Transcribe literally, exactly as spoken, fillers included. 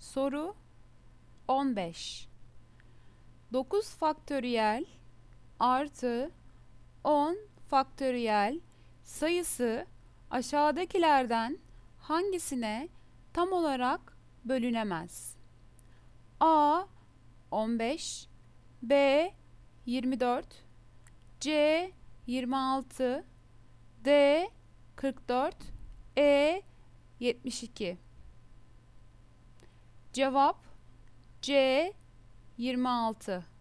Soru on beş. dokuz faktöriyel artı on faktöriyel sayısı aşağıdakilerden hangisine tam olarak bölünemez? A. on beş, B. yirmi dört, C. yirmi altı, D. kırk dört, E. yetmiş iki. Cevap C. yirmi altı.